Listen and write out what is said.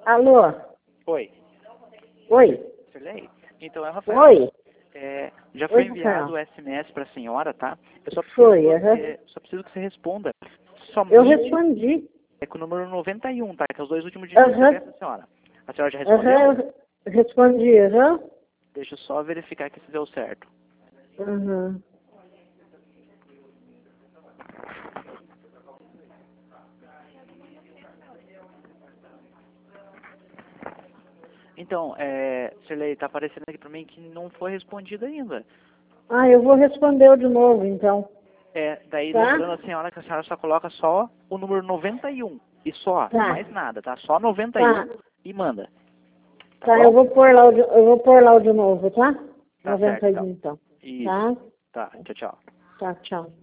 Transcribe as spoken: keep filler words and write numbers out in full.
Alô? Oi. Oi? Sirlei? Então, é o Rafael. Oi? É, já foi Oi, enviado Rafael. o S M S para a senhora, tá? Eu só preciso, Foi, que aham. você, só preciso que você responda Eu somente respondi. é com o número noventa e um, tá? Que é os dois últimos dígitos Aham. da senhora. A senhora já respondeu? Aham, eu respondi, aham. Deixa eu só verificar que se deu certo. Aham. Então, é, Sirlei, tá aparecendo aqui para mim que não foi respondido ainda. Ah, eu vou responder de novo, então. É, daí Tá? lembrando a senhora que a senhora só coloca só o número noventa e um. E só, Tá. mais nada, tá? Só noventa e um Tá. e manda. Tá Tá, bom? eu vou pôr lá o de, eu vou pôr lá o de novo, tá? Tá certo, noventa e um, então. então. Isso. Tá? Tá, tchau, tchau. Tá, tchau.